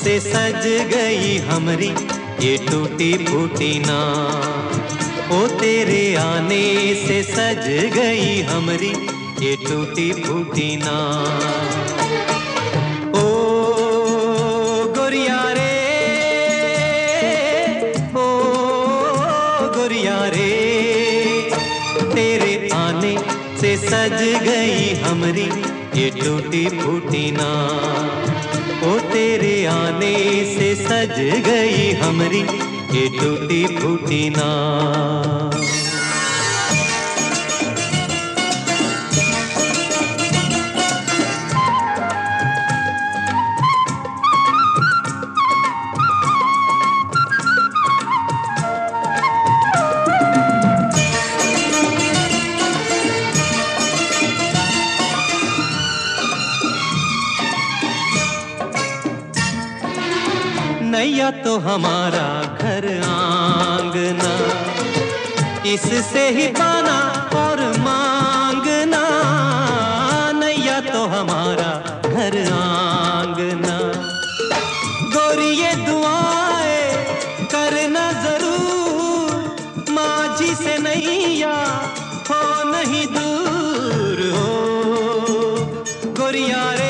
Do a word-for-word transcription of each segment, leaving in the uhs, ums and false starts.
से सज गई हमरी ये टूटी फूटी नाव। ओ तेरे आने से सज गई हमरी ये टूटी फूटी नाव। ओ गोरिया रे, ओ गोरिया रे, तेरे आने से सज गई हमरी ये टूटी फूटी नाव। ओ तेरे आने से सज गई हमरी ये टूटी फूटी नाव। नैया तो हमारा घर आंगना, इससे ही पाना और मांगना। नैया तो हमारा घर आंगना, गोरी ये दुआएं करना जरूर, माझी से नैया हो नहीं दूर। हो गोरिया रे,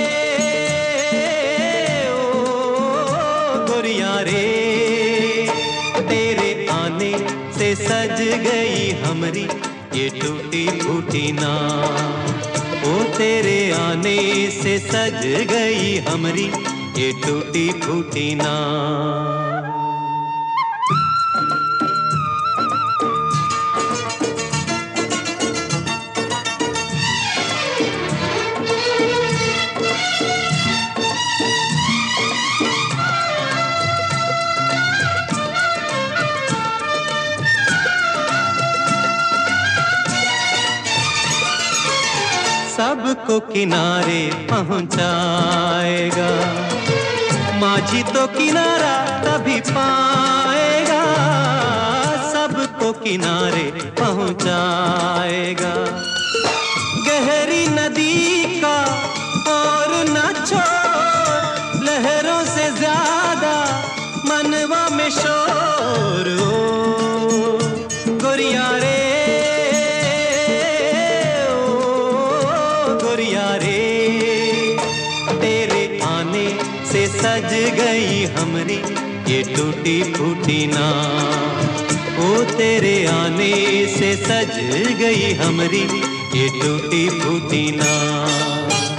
तेरे आने से सज गई हमरी ये टूटी फूटी नाव। ओ तेरे आने से सज गई हमरी ये टूटी फूटी नाव। सबको किनारे पहुंचाएगा, माझी तो किनारा तभी पाएगा। सबको किनारे पहुंचाएगा, गहरी नदी का और न छोड़, लहरों से ज्यादा मनवा में शोर। ओ गोरिया रे, तेरे आने से सज गई हमरी ये टूटी फूटी नाव। ओ तेरे आने से सज गई हमरी ये टूटी फूटी नाव।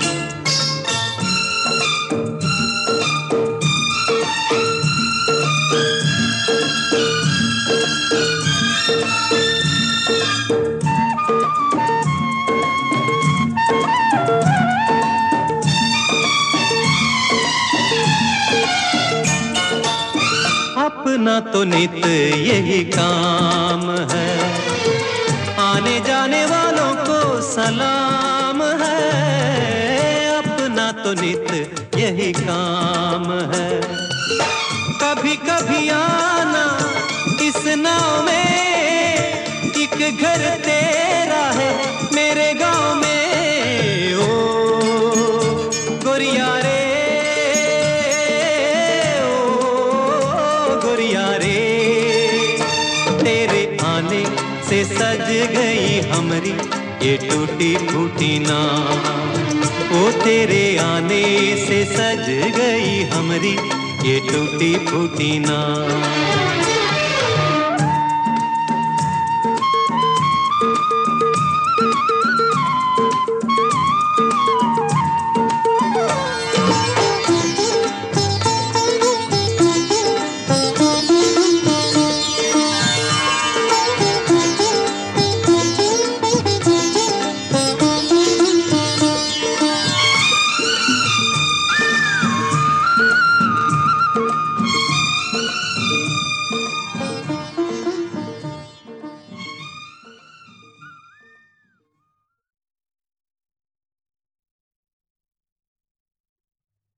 अपना तो नित यही काम है, आने जाने वालों को सलाम है। अपना तो नित यही काम है, कभी कभी आना इस नाव में, एक घर तेरा है मेरे गांव में। ओ गोरिया रे, तेरे आने से सज गई हमरी ये टूटी फूटी नाव। ओ तेरे आने से सज गई हमरी ये टूटी फूटी नाव।